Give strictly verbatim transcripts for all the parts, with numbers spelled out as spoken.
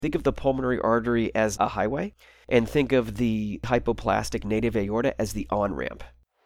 Think of the pulmonary artery as a highway, and think of the hypoplastic native aorta as the on-ramp.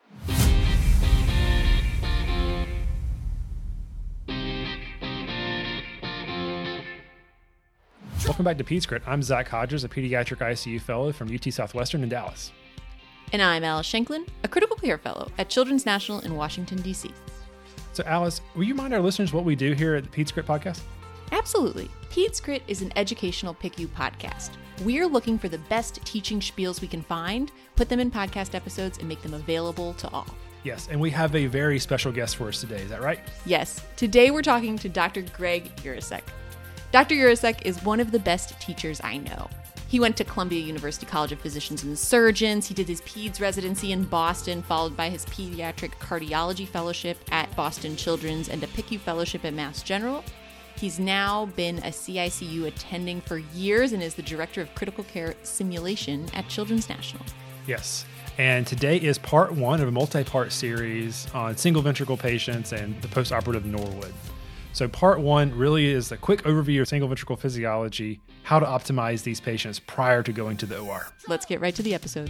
Welcome back to PedsCrit. I'm Zach Hodges, a pediatric I C U fellow from U T Southwestern in Dallas. And I'm Alice Shanklin, a critical care fellow at Children's National in Washington, D C. So Alice, will you remind our listeners what we do here at the PedsCrit podcast? Absolutely. PedsCrit is an educational P I C U podcast. We're looking for the best teaching spiels we can find, put them in podcast episodes, and make them available to all. Yes, and we have a very special guest for us today. Is that right? Yes. Today we're talking to Doctor Greg Urosek. Doctor Urosek is one of the best teachers I know. He went to Columbia University College of Physicians and Surgeons. He did his peds residency in Boston, followed by his pediatric cardiology fellowship at Boston Children's and a P I C U fellowship at Mass General. He's now been a C I C U attending for years and is the director of critical care simulation at Children's National. Yes. And today is part one of a multi-part series on single ventricle patients and the postoperative Norwood. So part one really is a quick overview of single ventricle physiology, how to optimize these patients prior to going to the O R. Let's get right to the episode.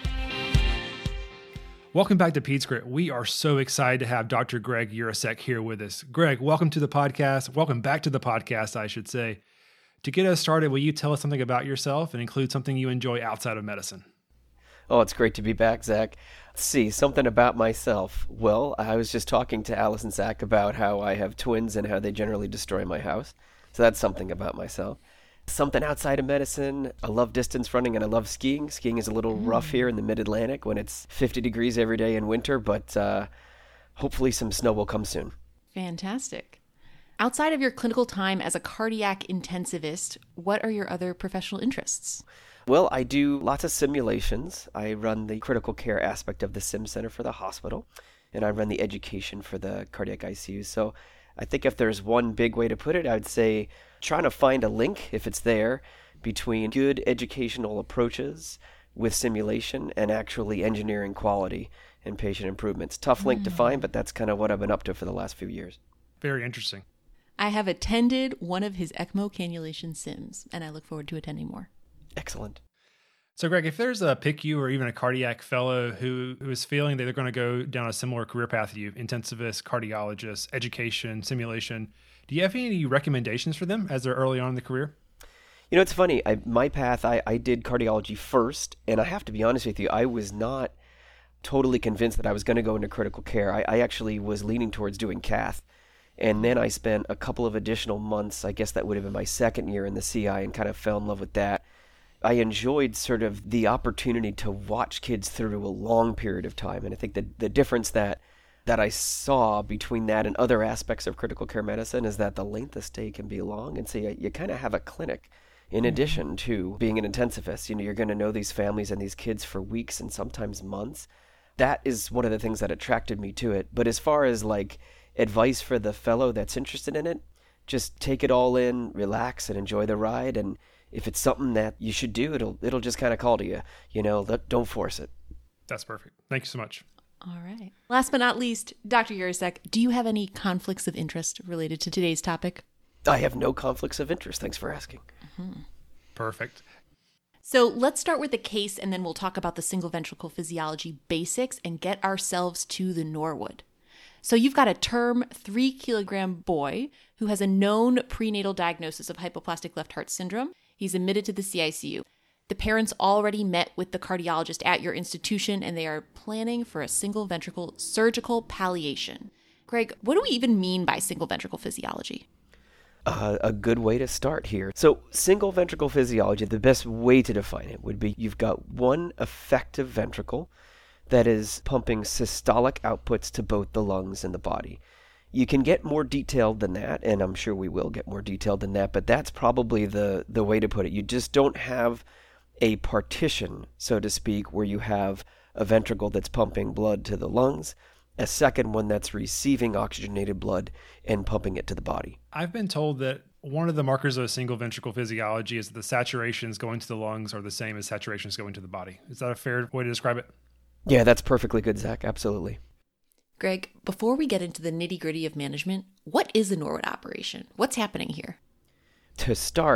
Welcome back to PedsCrit. We are so excited to have Doctor Greg Urosek here with us. Greg, welcome to the podcast. Welcome back to the podcast, I should say. To get us started, will you tell us something about yourself and include something you enjoy outside of medicine? Oh, it's great to be back, Zach. Let's see, something about myself. Well, I was just talking to Alice and Zach about how I have twins and how they generally destroy my house. So that's something about myself. Something outside of medicine. I love distance running and I love skiing. Skiing is a little mm. rough here in the mid-Atlantic when it's fifty degrees every day in winter, but uh, hopefully some snow will come soon. Fantastic. Outside of your clinical time as a cardiac intensivist, what are your other professional interests? Well, I do lots of simulations. I run the critical care aspect of the Sim Center for the hospital, and I run the education for the cardiac I C U. So I think if there's one big way to put it, I would say trying to find a link, if it's there, between good educational approaches with simulation and actually engineering quality and patient improvements. Tough link mm. to find, but that's kind of what I've been up to for the last few years. Very interesting. I have attended one of his ECMO cannulation sims, and I look forward to attending more. Excellent. So, Greg, if there's a P I C U or even a cardiac fellow who, who is feeling that they're going to go down a similar career path to you, intensivist, cardiologist, education, simulation, do you have any recommendations for them as they're early on in the career? You know, it's funny. I, my path, I, I did cardiology first, and I have to be honest with you, I was not totally convinced that I was going to go into critical care. I, I actually was leaning towards doing cath. And then I spent a couple of additional months, I guess that would have been my second year in the C I, and kind of fell in love with that. I enjoyed sort of the opportunity to watch kids through a long period of time. And I think that the difference that that I saw between that and other aspects of critical care medicine is that the length of stay can be long. And so you, you kind of have a clinic in addition to being an intensivist. You know, you're going to know these families and these kids for weeks and sometimes months. That is one of the things that attracted me to it. But as far as like advice for the fellow that's interested in it, just take it all in, relax, and enjoy the ride. And if it's something that you should do, it'll it'll just kind of call to you. You know, don't force it. That's perfect. Thank you so much. All right. Last but not least, Doctor Urosek, do you have any conflicts of interest related to today's topic? I have no conflicts of interest. Thanks for asking. Mm-hmm. Perfect. So let's start with the case, and then we'll talk about the single ventricle physiology basics and get ourselves to the Norwood. So you've got a term three kilogram boy who has a known prenatal diagnosis of hypoplastic left heart syndrome. He's admitted to the C I C U. The parents already met with the cardiologist at your institution, and they are planning for a single ventricle surgical palliation. Greg, what do we even mean by single ventricle physiology? Uh, a good way to start here. So single ventricle physiology, the best way to define it would be you've got one effective ventricle that is pumping systolic outputs to both the lungs and the body. You can get more detailed than that, and I'm sure we will get more detailed than that, but that's probably the, the way to put it. You just don't have a partition, so to speak, where you have a ventricle that's pumping blood to the lungs, a second one that's receiving oxygenated blood and pumping it to the body. I've been told that one of the markers of a single ventricle physiology is that the saturations going to the lungs are the same as saturations going to the body. Is that a fair way to describe it? Yeah, that's perfectly good, Zach. Absolutely. Greg, before we get into the nitty-gritty of management, what is a Norwood operation? What's happening here? To start,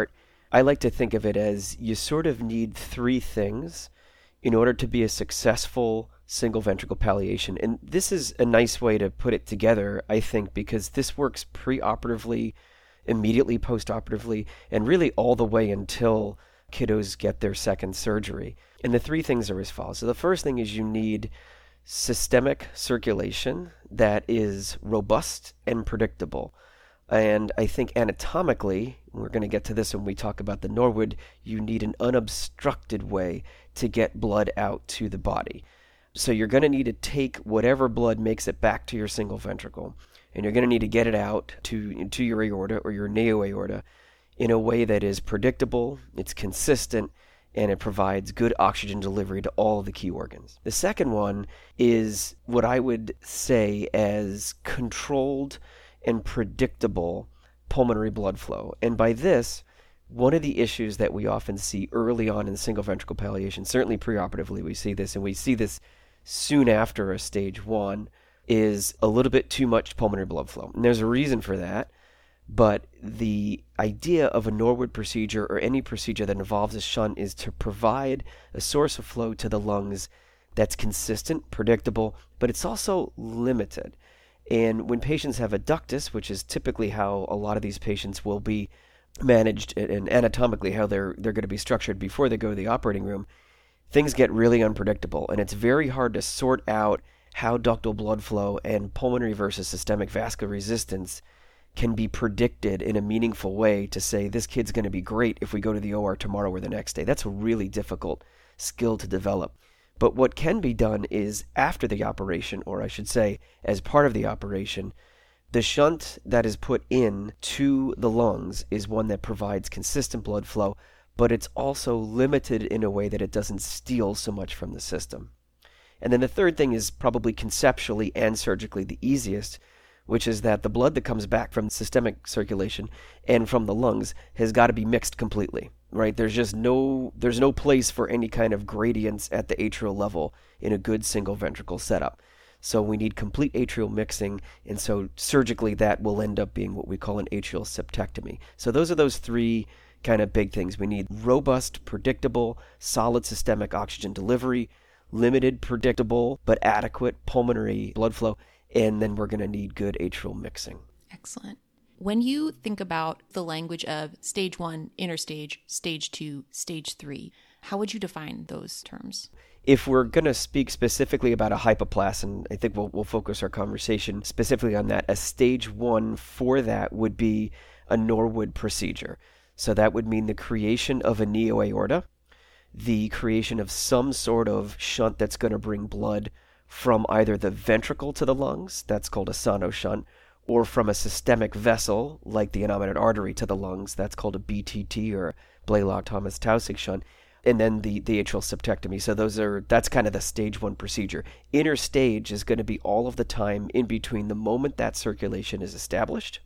I like to think of it as you sort of need three things in order to be a successful single ventricle palliation. And this is a nice way to put it together, I think, because this works preoperatively, immediately postoperatively, and really all the way until kiddos get their second surgery. And the three things are as follows. So the first thing is you need systemic circulation that is robust and predictable. And I think anatomically, we're going to get to this when we talk about the Norwood, you need an unobstructed way to get blood out to the body. So you're going to need to take whatever blood makes it back to your single ventricle, and you're going to need to get it out to, to your aorta or your neo-aorta in a way that is predictable, it's consistent, and it provides good oxygen delivery to all of the key organs. The second one is what I would say as controlled and predictable pulmonary blood flow. And by this, one of the issues that we often see early on in single ventricle palliation, certainly preoperatively we see this, and we see this soon after a stage one, is a little bit too much pulmonary blood flow. And there's a reason for that, but the idea of a Norwood procedure or any procedure that involves a shunt is to provide a source of flow to the lungs that's consistent, predictable, but it's also limited. And when patients have a ductus, which is typically how a lot of these patients will be managed and anatomically how they're they're going to be structured before they go to the operating room, things get really unpredictable, and it's very hard to sort out how ductal blood flow and pulmonary versus systemic vascular resistance can be predicted in a meaningful way to say this kid's going to be great if we go to the O R tomorrow or the next day. That's a really difficult skill to develop. But what can be done is after the operation, or I should say as part of the operation, the shunt that is put in to the lungs is one that provides consistent blood flow, but it's also limited in a way that it doesn't steal so much from the system. And then the third thing is probably conceptually and surgically the easiest, which is that the blood that comes back from systemic circulation and from the lungs has got to be mixed completely, right? There's just no there's no place for any kind of gradients at the atrial level in a good single ventricle setup. So we need complete atrial mixing, and so surgically that will end up being what we call an atrial septectomy. So those are those three kind of big things. We need robust, predictable, solid systemic oxygen delivery, limited, predictable, but adequate pulmonary blood flow, and then we're going to need good atrial mixing. Excellent. When you think about the language of stage one, interstage, stage two, stage three, how would you define those terms? If we're going to speak specifically about a hypoplas, and I think we'll, we'll focus our conversation specifically on that, a stage one for that would be a Norwood procedure. So that would mean the creation of a neo-aorta, the creation of some sort of shunt that's going to bring blood from either the ventricle to the lungs, that's called a sono shunt, or from a systemic vessel, like the innominate artery to the lungs, that's called a B T T or Blalock-Thomas-Taussig shunt, and then the, the atrial septectomy. So those are that's kind of the stage one procedure. Interstage is going to be all of the time in between the moment that circulation is established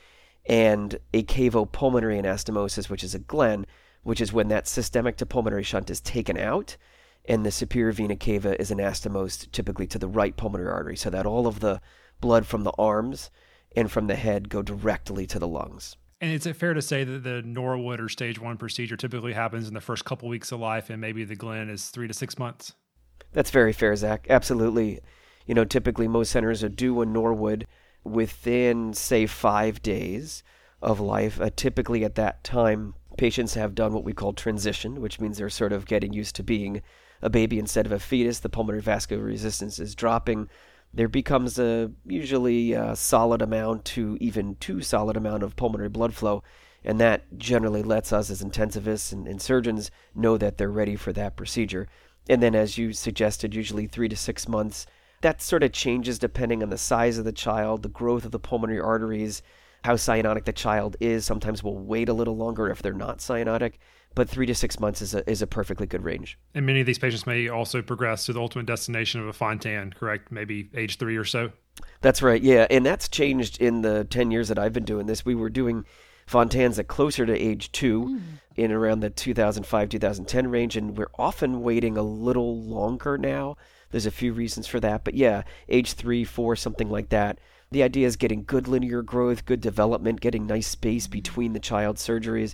and a cavopulmonary anastomosis, which is a Glenn, which is when that systemic to pulmonary shunt is taken out, and the superior vena cava is anastomosed typically to the right pulmonary artery, so that all of the blood from the arms and from the head go directly to the lungs. And is it fair to say that the Norwood or stage one procedure typically happens in the first couple weeks of life, and maybe the Glenn is three to six months? That's very fair, Zach. Absolutely. You know, typically most centers are due a Norwood within, say, five days of life. Uh, typically at that time, patients have done what we call transition, which means they're sort of getting used to being a baby instead of a fetus. The pulmonary vascular resistance is dropping. There becomes a usually a solid amount to even too solid amount of pulmonary blood flow, and that generally lets us as intensivists and, and surgeons know that they're ready for that procedure. And then, as you suggested, usually three to six months. That sort of changes depending on the size of the child, the growth of the pulmonary arteries, how cyanotic the child is. Sometimes we'll wait a little longer if they're not cyanotic, but three to six months is a, is a perfectly good range. And many of these patients may also progress to the ultimate destination of a Fontan, correct? Maybe age three or so? That's right, yeah. And that's changed in the ten years that I've been doing this. We were doing Fontans at closer to age two mm. in around the two thousand five, two thousand ten range, and we're often waiting a little longer now. There's a few reasons for that, but yeah, age three, four, something like that. The idea is getting good linear growth, good development, getting nice space between the child surgeries.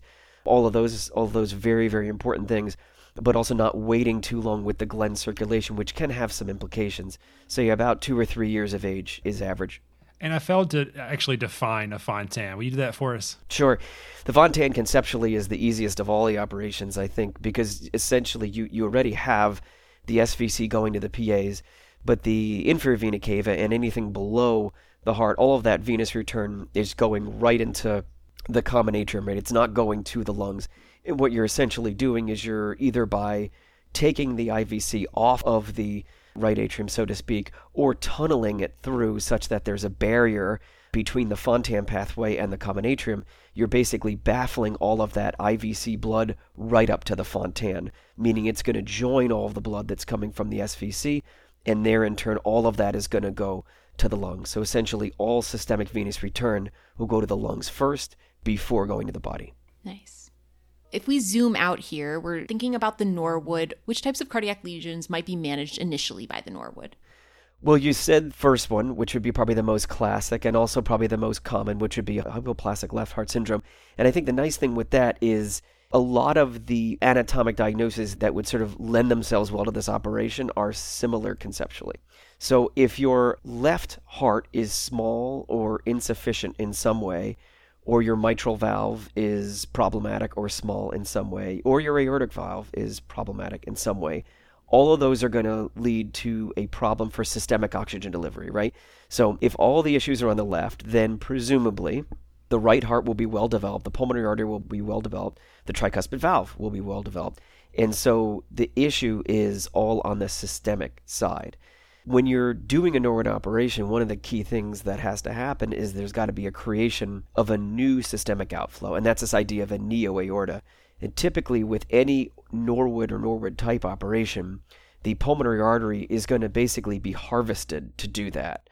all of those, all of those very, very important things, but also not waiting too long with the Glenn circulation, which can have some implications. So yeah, about two or three years of age is average. And I failed to actually define a Fontan. Will you do that for us? Sure. The Fontan conceptually is the easiest of all the operations, I think, because essentially you, you already have the S V C going to the P As, but the inferior vena cava and anything below the heart, all of that venous return is going right into the common atrium, right? It's not going to the lungs. And what you're essentially doing is you're either by taking the I V C off of the right atrium, so to speak, or tunneling it through such that there's a barrier between the Fontan pathway and the common atrium. You're basically baffling all of that I V C blood right up to the Fontan, meaning it's going to join all of the blood that's coming from the S V C, and there in turn all of that is going to go to the lungs. So essentially all systemic venous return will go to the lungs first before going to the body. Nice. If we zoom out here, we're thinking about the Norwood. Which types of cardiac lesions might be managed initially by the Norwood? Well, you said first one, which would be probably the most classic and also probably the most common, which would be hypoplastic left heart syndrome. And I think the nice thing with that is a lot of the anatomic diagnoses that would sort of lend themselves well to this operation are similar conceptually. So if your left heart is small or insufficient in some way, or your mitral valve is problematic or small in some way, or your aortic valve is problematic in some way, all of those are going to lead to a problem for systemic oxygen delivery, right? So if all the issues are on the left, then presumably the right heart will be well developed, the pulmonary artery will be well developed, the tricuspid valve will be well developed. And so the issue is all on the systemic side. When you're doing a Norwood operation, one of the key things that has to happen is there's got to be a creation of a new systemic outflow, and that's this idea of a neo-aorta. And typically with any Norwood or Norwood type operation, the pulmonary artery is going to basically be harvested to do that.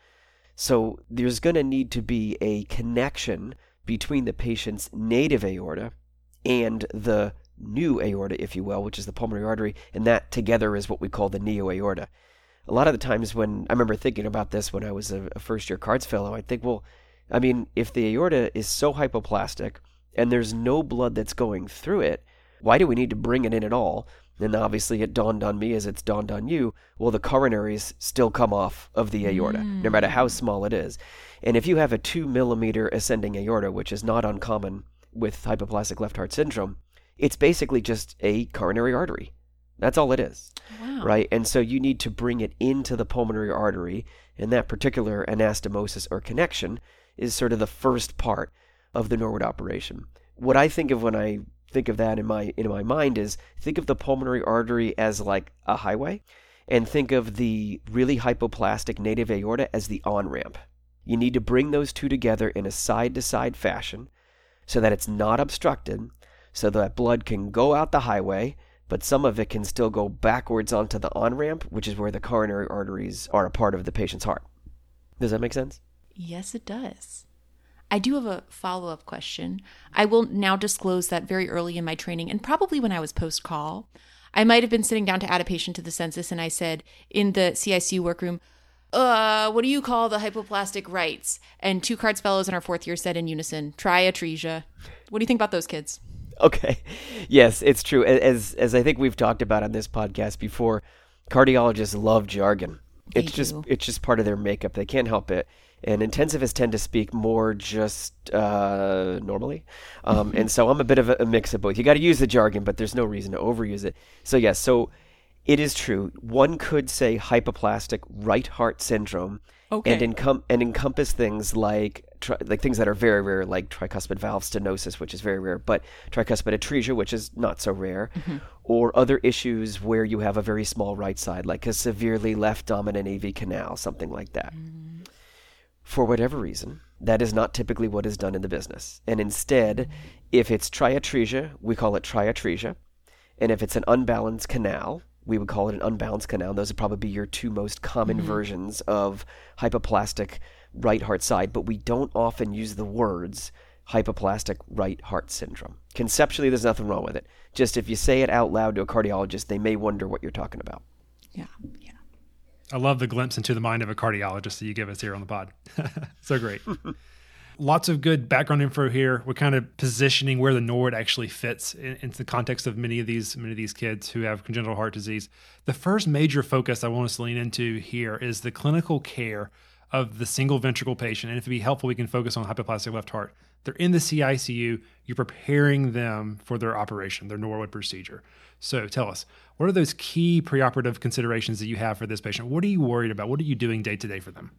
So there's going to need to be a connection between the patient's native aorta and the new aorta, if you will, which is the pulmonary artery, and that together is what we call the neo-aorta. A lot of the times when I remember thinking about this when I was a, a first-year Cards fellow, I think, well, I mean, if the aorta is so hypoplastic and there's no blood that's going through it, why do we need to bring it in at all? And obviously it dawned on me as it's dawned on you, well, the coronaries still come off of the aorta, mm. no matter how small it is. And if you have a two millimeter ascending aorta, which is not uncommon with hypoplastic left heart syndrome, it's basically just a coronary artery. That's all it is. Wow. Right? And so you need to bring it into the pulmonary artery, and that particular anastomosis or connection is sort of the first part of the Norwood operation. What I think of when I think of that in my in my mind is think of the pulmonary artery as like a highway, and think of the really hypoplastic native aorta as the on-ramp. You need to bring those two together in a side-to-side fashion so that it's not obstructed, so that blood can go out the highway, but some of it can still go backwards onto the on-ramp, which is where the coronary arteries are a part of the patient's heart. Does that make sense? Yes, it does. I do have a follow-up question. I will now disclose that very early in my training, and probably when I was post-call, I might have been sitting down to add a patient to the census, and I said in the C I C U workroom, uh, what do you call the hypoplastic rights? And two Cards fellows in our fourth year said in unison, triatresia. What do you think about those kids? Okay. Yes, it's true. As as I think we've talked about on this podcast before, cardiologists love jargon. They it's do. just it's just part of their makeup. They can't help it. And intensivists tend to speak more just uh, normally. Um, and so I'm a bit of a, a mix of both. You got to use the jargon, but there's no reason to overuse it. So yes, so it is true. One could say hypoplastic right heart syndrome, Okay. and encom- and encompass things like tri- like things that are very rare, like tricuspid valve stenosis, which is very rare, but tricuspid atresia, which is not so rare, mm-hmm. or other issues where you have a very small right side, like a severely left dominant A V canal, something like that. Mm. For whatever reason, that is not typically what is done in the business. And instead, if it's triatresia, we call it triatresia. And if it's an unbalanced canal, we would call it an unbalanced canal. Those would probably be your two most common mm-hmm. versions of hypoplastic right heart side, but we don't often use the words hypoplastic right heart syndrome. Conceptually, there's nothing wrong with it. Just if you say it out loud to a cardiologist, they may wonder what you're talking about. Yeah, yeah. I love the glimpse into the mind of a cardiologist that you give us here on the pod. So great. Lots of good background info here. We're kind of positioning where the Norwood actually fits in, into the context of many of these many of these kids who have congenital heart disease. The first major focus I want us to lean into here is the clinical care of the single ventricle patient. And if it'd be helpful, we can focus on hypoplastic left heart. They're in the C I C U. You're preparing them for their operation, their Norwood procedure. So tell us, what are those key preoperative considerations that you have for this patient? What are you worried about? What are you doing day to day for them?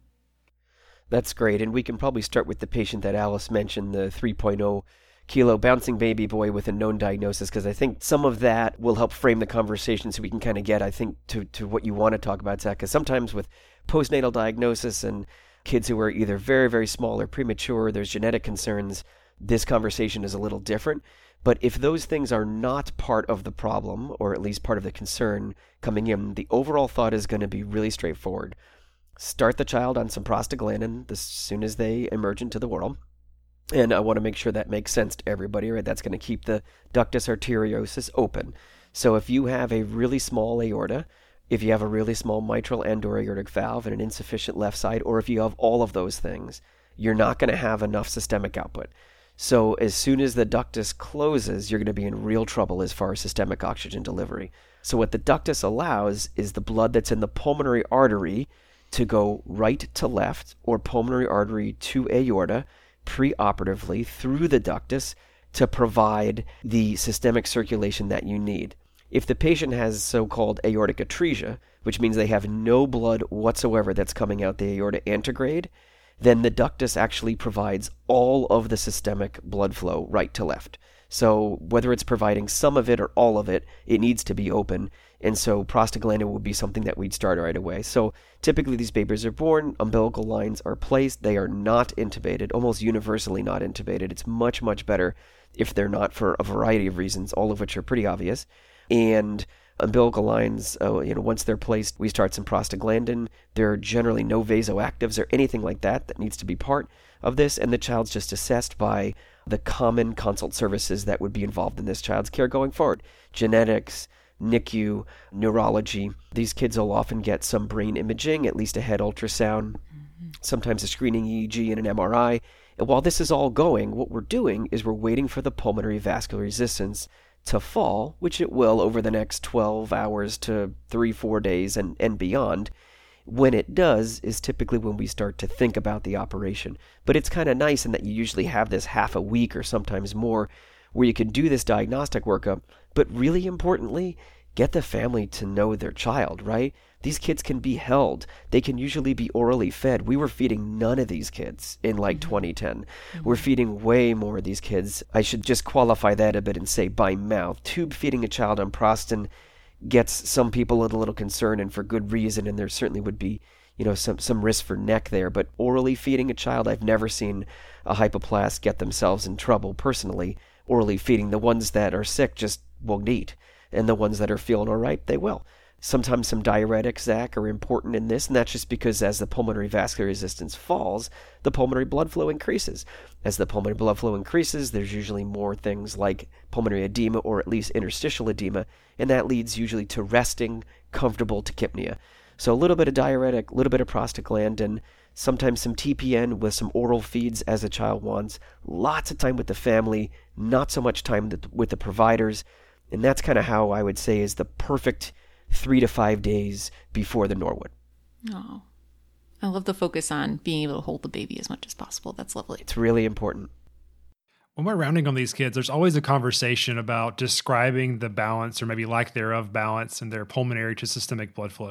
That's great. And we can probably start with the patient that Alice mentioned, the three point oh kilo bouncing baby boy with a known diagnosis, because I think some of that will help frame the conversation so we can kind of get, I think, to, to what you want to talk about, Zach. Because sometimes with postnatal diagnosis and kids who are either very, very small or premature, there's genetic concerns, this conversation is a little different. But if those things are not part of the problem, or at least part of the concern coming in, the overall thought is going to be really straightforward. Start the child on some prostaglandin as soon as they emerge into the world. And I want to make sure that makes sense to everybody, right? That's going to keep the ductus arteriosus open. So if you have a really small aorta, if you have a really small mitral and or aortic valve and an insufficient left side, or if you have all of those things, you're not going to have enough systemic output. So as soon as the ductus closes, you're going to be in real trouble as far as systemic oxygen delivery. So what the ductus allows is the blood that's in the pulmonary artery to go right to left, or pulmonary artery to aorta, preoperatively through the ductus to provide the systemic circulation that you need. If the patient has so-called aortic atresia, which means they have no blood whatsoever that's coming out the aorta antegrade, then the ductus actually provides all of the systemic blood flow right to left. So whether it's providing some of it or all of it, it needs to be open. And so prostaglandin would be something that we'd start right away. So typically these babies are born, umbilical lines are placed, they are not intubated, almost universally not intubated. It's much, much better if they're not, for a variety of reasons, all of which are pretty obvious. And umbilical lines, uh, you know, once they're placed, we start some prostaglandin. There are generally no vasoactives or anything like that that needs to be part of this, and the child's just assessed by the common consult services that would be involved in this child's care going forward. Genetics, N I C U, neurology. These kids will often get some brain imaging, at least a head ultrasound, mm-hmm. sometimes a screening E E G and an M R I. And while this is all going, what we're doing is we're waiting for the pulmonary vascular resistance to fall, which it will over the next twelve hours to three, four days and, and beyond. When it does is typically when we start to think about the operation. But it's kind of nice in that you usually have this half a week or sometimes more where you can do this diagnostic workup, but really importantly, get the family to know their child, right? These kids can be held. They can usually be orally fed. We were feeding none of these kids in like mm-hmm. twenty ten. Mm-hmm. We're feeding way more of these kids. I should just qualify that a bit and say by mouth. Tube feeding a child on Prostin gets some people a little concerned, and for good reason, and there certainly would be, you know, some, some risk for neck there. But orally feeding a child, I've never seen a hypoplast get themselves in trouble personally. Orally feeding, the ones that are sick just won't eat, and the ones that are feeling all right, they will. Sometimes some diuretics, Zach, are important in this, and that's just because as the pulmonary vascular resistance falls, the pulmonary blood flow increases. As the pulmonary blood flow increases, there's usually more things like pulmonary edema or at least interstitial edema, and that leads usually to resting, comfortable tachypnea. So a little bit of diuretic, a little bit of prostaglandin, sometimes some T P N with some oral feeds as the child wants, lots of time with the family, not so much time with the providers, and that's kind of how I would say is the perfect three to five days before the Norwood. Oh, I love the focus on being able to hold the baby as much as possible. That's lovely. It's really important. When we're rounding on these kids, there's always a conversation about describing the balance or maybe lack thereof balance in their pulmonary to systemic blood flow.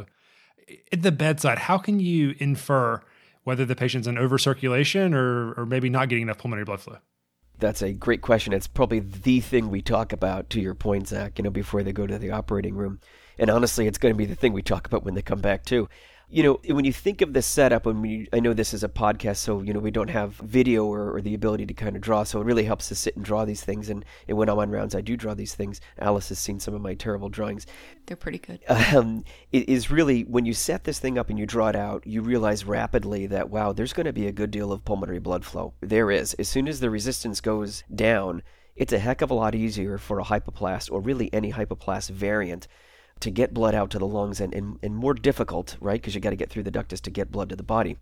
At the bedside, how can you infer whether the patient's in overcirculation or, or maybe not getting enough pulmonary blood flow? That's a great question. It's probably the thing we talk about, to your point, Zach, you know, before they go to the operating room. And honestly, it's going to be the thing we talk about when they come back too. You know, when you think of the setup, when we, I know this is a podcast, so, you know, we don't have video or, or the ability to kind of draw, so it really helps to sit and draw these things. And, and when I'm on rounds, I do draw these things. Alice has seen some of my terrible drawings. They're pretty good. Um, it is really, when you set this thing up and you draw it out, you realize rapidly that, wow, there's going to be a good deal of pulmonary blood flow. There is. As soon as the resistance goes down, it's a heck of a lot easier for a hypoplast, or really any hypoplast variant, to get blood out to the lungs, and, and, and more difficult, right? Because you got to get through the ductus to get blood to the body.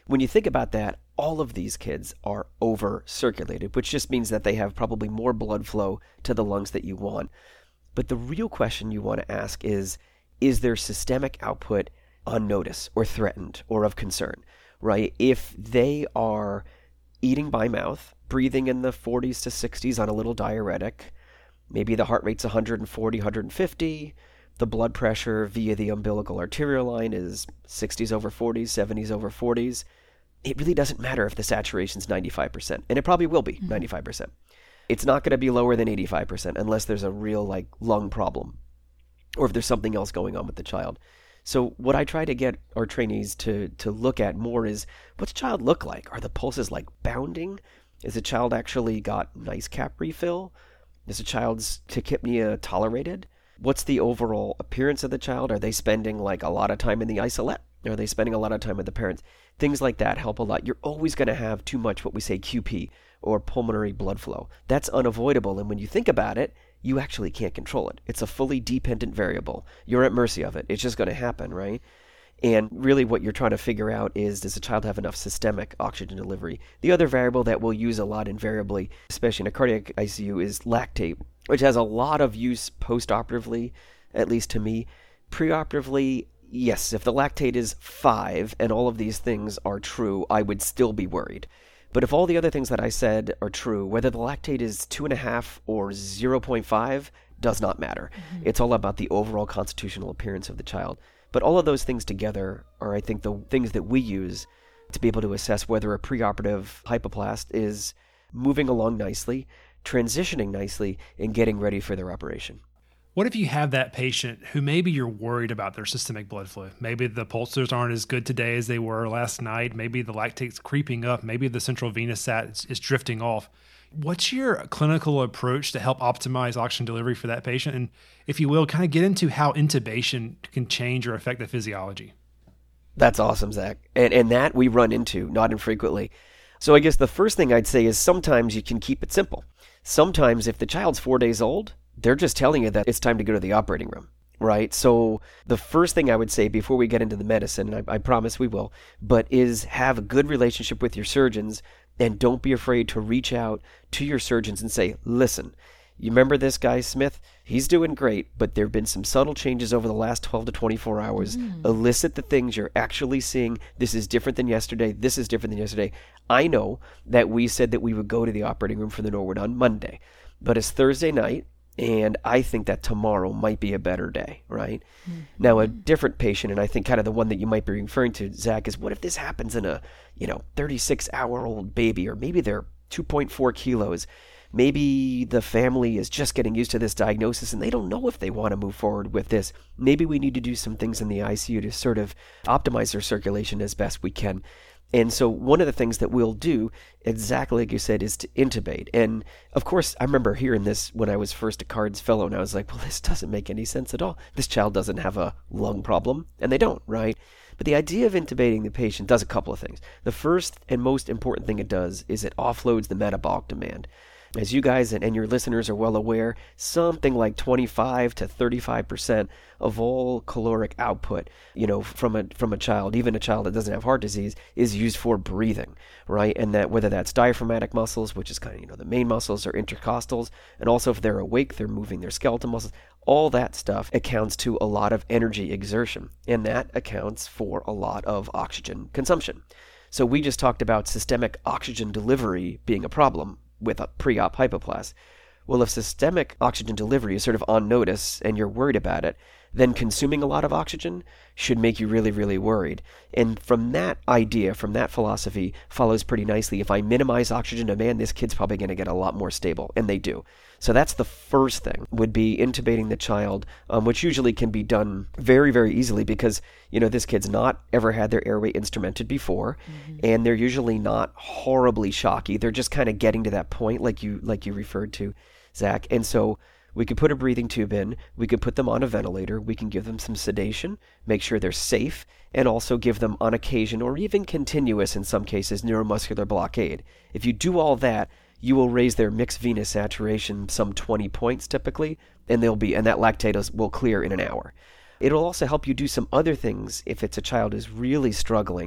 When you think about that, all of these kids are over-circulated, which just means that they have probably more blood flow to the lungs that you want. But the real question you want to ask is, is their systemic output on notice or threatened or of concern, right? If they are eating by mouth, breathing in the forties to sixties on a little diuretic, maybe the heart rate's one forty, one fifty, the blood pressure via the umbilical arterial line is sixties over forties, seventies over forties, it really doesn't matter if the saturation's ninety-five percent, and it probably will be mm-hmm. ninety-five percent. It's not going to be lower than eighty-five percent unless there's a real like lung problem or if there's something else going on with the child. So what I try to get our trainees to to look at more is, what's the child look like? Are the pulses like bounding? Is the child actually got nice cap refill? Is the child's tachypnea tolerated? What's the overall appearance of the child? Are they spending like a lot of time in the isolette? Are they spending a lot of time with the parents? Things like that help a lot. You're always going to have too much what we say Q P, or pulmonary blood flow. That's unavoidable, and when you think about it, you actually can't control it. It's a fully dependent variable. You're at mercy of it. It's just going to happen, right? And really what you're trying to figure out is, does the child have enough systemic oxygen delivery? The other variable that we'll use a lot invariably, especially in a cardiac I C U, is lactate, which has a lot of use post-operatively, at least to me. Preoperatively, yes, if the lactate is five and all of these things are true, I would still be worried. But if all the other things that I said are true, whether the lactate is two point five or zero point five does not matter. Mm-hmm. It's all about the overall constitutional appearance of the child. But all of those things together are, I think, the things that we use to be able to assess whether a preoperative hypoplast is moving along nicely, transitioning nicely, and getting ready for their operation. What if you have that patient who maybe you're worried about their systemic blood flow? Maybe the pulses aren't as good today as they were last night. Maybe the lactate's creeping up. Maybe the central venous sat is, is drifting off. What's your clinical approach to help optimize oxygen delivery for that patient? And if you will, kind of get into how intubation can change or affect the physiology. That's awesome, Zach. And, and that we run into not infrequently. So I guess the first thing I'd say is sometimes you can keep it simple. Sometimes if the child's four days old, they're just telling you that it's time to go to the operating room, right? So the first thing I would say before we get into the medicine, and I, I promise we will, but is have a good relationship with your surgeons, and don't be afraid to reach out to your surgeons and say, listen, you remember this guy Smith? He's doing great, but there have been some subtle changes over the last twelve to twenty-four hours. Mm. Elicit the things you're actually seeing. This is different than yesterday. This is different than yesterday. I know that we said that we would go to the operating room for the Norwood on Monday, but it's Thursday night, and I think that tomorrow might be a better day, right? Mm-hmm. Now, a different patient, and I think kind of the one that you might be referring to, Zach, is what if this happens in a, you know, thirty-six hour old baby, or maybe they're two point four kilos. Maybe the family is just getting used to this diagnosis and they don't know if they want to move forward with this. Maybe we need to do some things in the I C U to sort of optimize their circulation as best we can. And so one of the things that we'll do, exactly like you said, is to intubate. And of course, I remember hearing this when I was first a CARDS fellow, and I was like, well, this doesn't make any sense at all. This child doesn't have a lung problem, and they don't, right? But the idea of intubating the patient does a couple of things. The first and most important thing it does is it offloads the metabolic demand. As you guys and, and your listeners are well aware, something like twenty-five to thirty-five percent of all caloric output, you know, from a from a child, even a child that doesn't have heart disease, is used for breathing, right? And that whether that's diaphragmatic muscles, which is kind of, you know, the main muscles, or intercostals, and also if they're awake, they're moving their skeletal muscles. All that stuff accounts to a lot of energy exertion, and that accounts for a lot of oxygen consumption. So we just talked about systemic oxygen delivery being a problem with a pre-op hypoplast. Well, if systemic oxygen delivery is sort of on notice and you're worried about it, then consuming a lot of oxygen should make you really, really worried. And from that idea, from that philosophy, follows pretty nicely. If I minimize oxygen demand, this kid's probably going to get a lot more stable, and they do. So that's the first thing, would be intubating the child, um, which usually can be done very, very easily because, you know, this kid's not ever had their airway instrumented before, mm-hmm. and they're usually not horribly shocky. They're just kind of getting to that point, like you like you referred to, Zach. And so we could put a breathing tube in, we could put them on a ventilator, we can give them some sedation, make sure they're safe, and also give them on occasion, or even continuous in some cases, neuromuscular blockade. If you do all that, you will raise their mixed venous saturation some twenty points typically, and they'll be and that lactate will clear in an hour. It'll also help you do some other things if it's a child who's really struggling.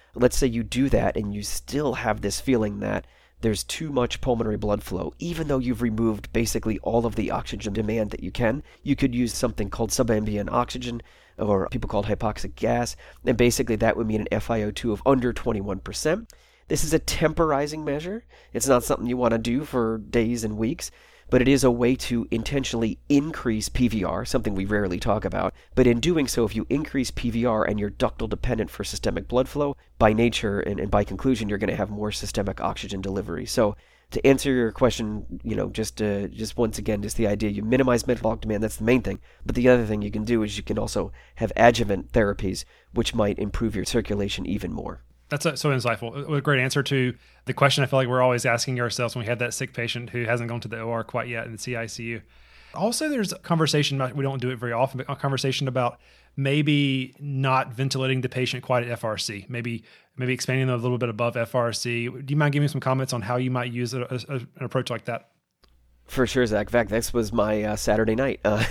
let's say you do that and you still have this feeling that there's too much pulmonary blood flow, even though you've removed basically all of the oxygen demand that you can. You could use something called subambient oxygen, or people called hypoxic gas, and basically that would mean an F i O two of under twenty-one percent. This is a temporizing measure. It's not something you want to do for days and weeks, but it is a way to intentionally increase P V R, something we rarely talk about. But in doing so, if you increase P V R and you're ductal dependent for systemic blood flow, by nature and, and by conclusion, you're going to have more systemic oxygen delivery. So to answer your question, you know, just uh, just once again, just the idea you minimize metabolic demand, that's the main thing. But the other thing you can do is you can also have adjuvant therapies, which might improve your circulation even more. That's so insightful. A great answer to the question I feel like we're always asking ourselves when we have that sick patient who hasn't gone to the O R quite yet in the C I C U. Also, there's a conversation, we don't do it very often, but a conversation about maybe not ventilating the patient quite at F R C, maybe maybe expanding them a little bit above F R C. Do you mind giving me some comments on how you might use a, a, an approach like that? For sure, Zach. In fact, this was my uh, Saturday night. Uh,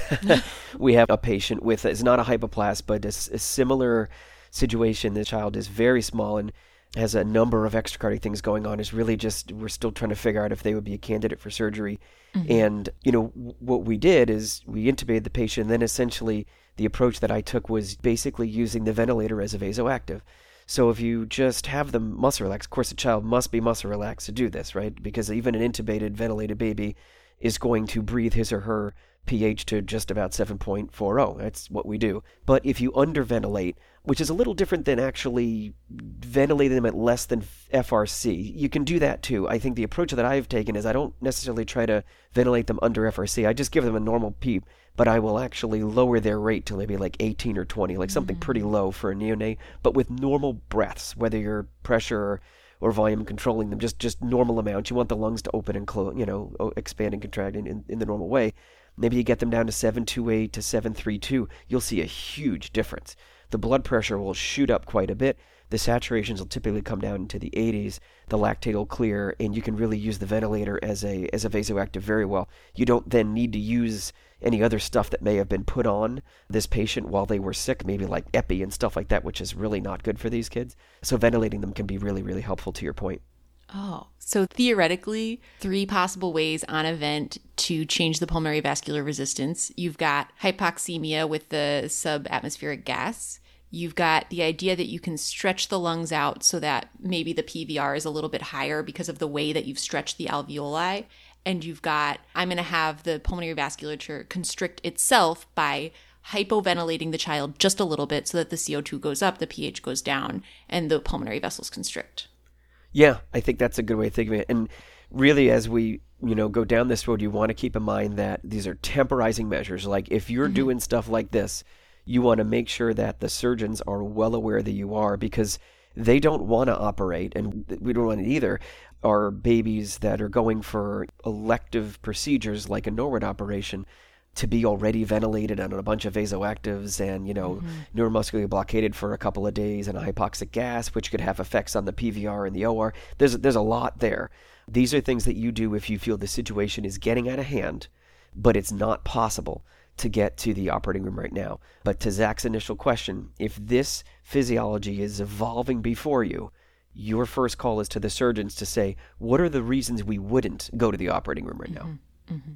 we have a patient with, it's not a hypoplast, but a, a similar situation. The child is very small and has a number of extracardiac things going on. Is really just, we're still trying to figure out if they would be a candidate for surgery. Mm-hmm. And, you know, what we did is we intubated the patient, and then essentially the approach that I took was basically using the ventilator as a vasoactive. So if you just have them muscle relaxed, of course the child must be muscle relaxed to do this, right? Because even an intubated, ventilated baby is going to breathe his or her pH to just about seven point four zero. That's what we do. But if you underventilate, which is a little different than actually ventilating them at less than F R C, you can do that too. I think the approach that I've taken is I don't necessarily try to ventilate them under F R C. I just give them a normal PEEP, but I will actually lower their rate to maybe like eighteen or twenty, like something mm-hmm. pretty low for a neonate, but with normal breaths, whether you're pressure or or volume controlling them, just just normal amounts. You want the lungs to open and close, you know, expand and contract in, in, in the normal way. Maybe you get them down to seven twenty-eight to seven thirty-two. You'll see a huge difference. The blood pressure will shoot up quite a bit. The saturations will typically come down into the eighties. The lactate will clear, and you can really use the ventilator as a as a vasoactive very well. You don't then need to use any other stuff that may have been put on this patient while they were sick, maybe like epi and stuff like that, which is really not good for these kids. So ventilating them can be really, really helpful to your point. Oh, so theoretically, three possible ways on a vent to change the pulmonary vascular resistance. You've got hypoxemia with the subatmospheric gas. You've got the idea that you can stretch the lungs out so that maybe the P V R is a little bit higher because of the way that you've stretched the alveoli. And you've got, I'm going to have the pulmonary vasculature constrict itself by hypoventilating the child just a little bit so that the C O two goes up, the pH goes down, and the pulmonary vessels constrict. Yeah, I think that's a good way of thinking of it. And really, as we, you know, go down this road, you want to keep in mind that these are temporizing measures. Like if you're mm-hmm. doing stuff like this, you want to make sure that the surgeons are well aware that you are, because they don't want to operate, and we don't want it either, are babies that are going for elective procedures like a Norwood operation to be already ventilated on a bunch of vasoactives and, you know, mm-hmm. neuromuscularly blockaded for a couple of days and a hypoxic gas, which could have effects on the P V R and the O R. There's, there's a lot there. These are things that you do if you feel the situation is getting out of hand, but it's not possible to get to the operating room right now. But to Zach's initial question, if this physiology is evolving before you, your first call is to the surgeons to say, what are the reasons we wouldn't go to the operating room right now? Mm-hmm. Mm-hmm.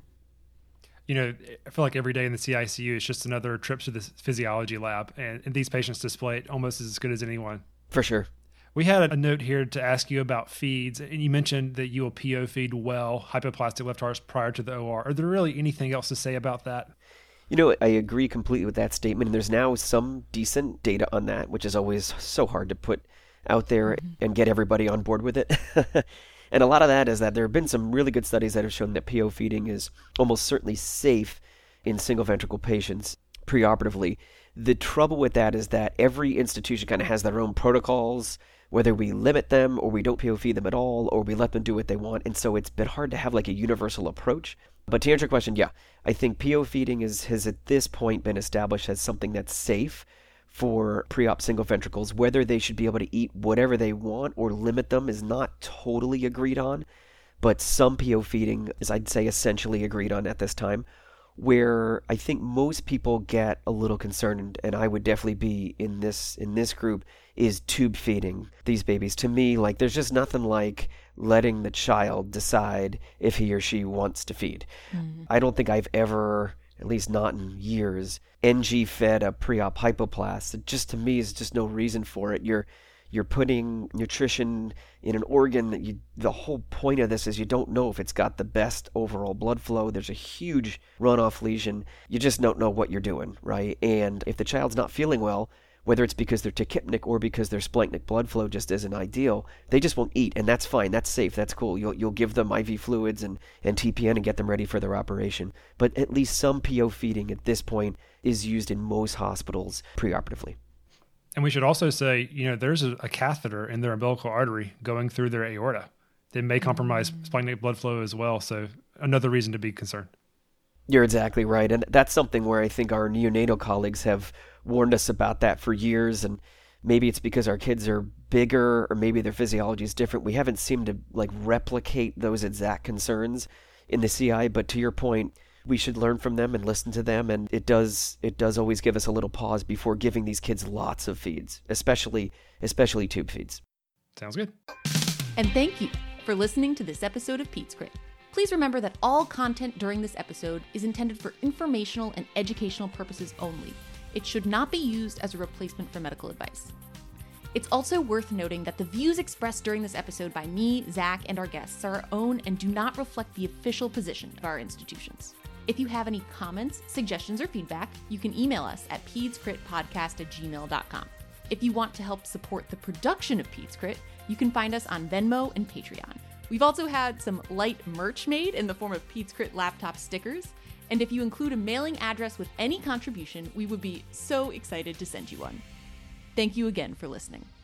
You know, I feel like every day in the C I C U is just another trip to the physiology lab, and, and these patients display it almost as good as anyone. For sure. We had a note here to ask you about feeds, and you mentioned that you will P O feed well hypoplastic left hearts prior to the O R. Are there really anything else to say about that? You know, I agree completely with that statement, and there's now some decent data on that, which is always so hard to put out there mm-hmm. and get everybody on board with it. And a lot of that is that there have been some really good studies that have shown that P O feeding is almost certainly safe in single ventricle patients preoperatively. The trouble with that is that every institution kind of has their own protocols, whether we limit them or we don't P O feed them at all, or we let them do what they want. And so it's been hard to have like a universal approach. But to answer your question, yeah, I think P O feeding is, has at this point been established as something that's safe for pre-op single ventricles. Whether they should be able to eat whatever they want or limit them is not totally agreed on, but some P O feeding is, I'd say, essentially agreed on at this time. Where I think most people get a little concerned, and I would definitely be in this in this group, is tube feeding these babies. To me, like, there's just nothing like letting the child decide if he or she wants to feed. Mm-hmm. I don't think I've ever, at least not in years, N G fed a pre-op hypoplast. It just, to me, is just no reason for it. You're You're putting nutrition in an organ that you, the whole point of this is you don't know if it's got the best overall blood flow. There's a huge runoff lesion. You just don't know what you're doing, right? And if the child's not feeling well, whether it's because they're tachypnic or because their splanchnic blood flow just isn't ideal, they just won't eat, and that's fine. That's safe. That's cool. You'll you'll give them I V fluids and, and T P N and get them ready for their operation. But at least some P O feeding at this point is used in most hospitals preoperatively. And we should also say, you know, there's a, a catheter in their umbilical artery going through their aorta that may compromise mm-hmm. splanchnic blood flow as well. So another reason to be concerned. You're exactly right. And that's something where I think our neonatal colleagues have warned us about that for years. And maybe it's because our kids are bigger, or maybe their physiology is different. We haven't seemed to like replicate those exact concerns in the C I. But to your point, we should learn from them and listen to them, and it does it does always give us a little pause before giving these kids lots of feeds, especially especially tube feeds. Sounds good. And thank you for listening to this episode of Peds Crit. Please remember that all content during this episode is intended for informational and educational purposes only. It should not be used as a replacement for medical advice. It's also worth noting that the views expressed during this episode by me, Zach, and our guests are our own and do not reflect the official position of our institutions. If you have any comments, suggestions, or feedback, you can email us at pedscritpodcast at gmail dot com. If you want to help support the production of Peds Crit, you can find us on Venmo and Patreon. We've also had some light merch made in the form of Peds Crit laptop stickers, and if you include a mailing address with any contribution, we would be so excited to send you one. Thank you again for listening.